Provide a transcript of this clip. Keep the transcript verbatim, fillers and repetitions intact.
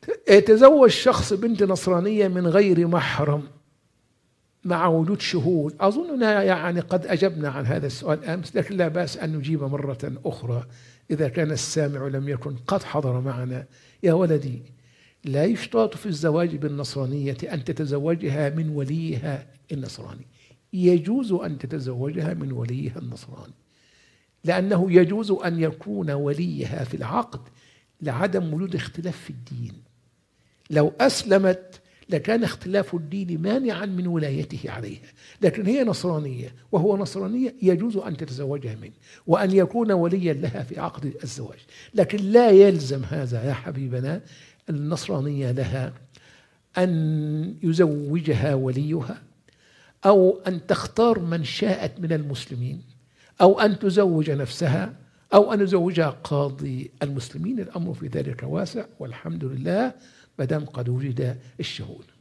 يتزوج شخص بنت نصرانية من غير محرم مع وجود شهود. أظننا يعني قد أجبنا عن هذا السؤال أمس، لكن لا بأس أن نجيب مرة أخرى إذا كان السامع لم يكن قد حضر معنا. يا ولدي، لا يشترط في الزواج بالنصرانية أن تتزوجها من وليها النصراني، يجوز أن تتزوجها من وليها النصراني، لأنه يجوز أن يكون وليها في العقد لعدم وجود اختلاف في الدين. لو أسلمت لكان اختلاف الدين مانعا من ولايته عليها، لكن هي نصرانية وهو نصرانية، يجوز أن تتزوجها منه وأن يكون وليا لها في عقد الزواج. لكن لا يلزم هذا يا حبيبنا النصرانية لها أن يزوجها وليها، أو أن تختار من شاءت من المسلمين، أو أن تزوج نفسها، أو أن يزوجها قاضي المسلمين. الأمر في ذلك واسع والحمد لله، ما دام قد وجد الشهود.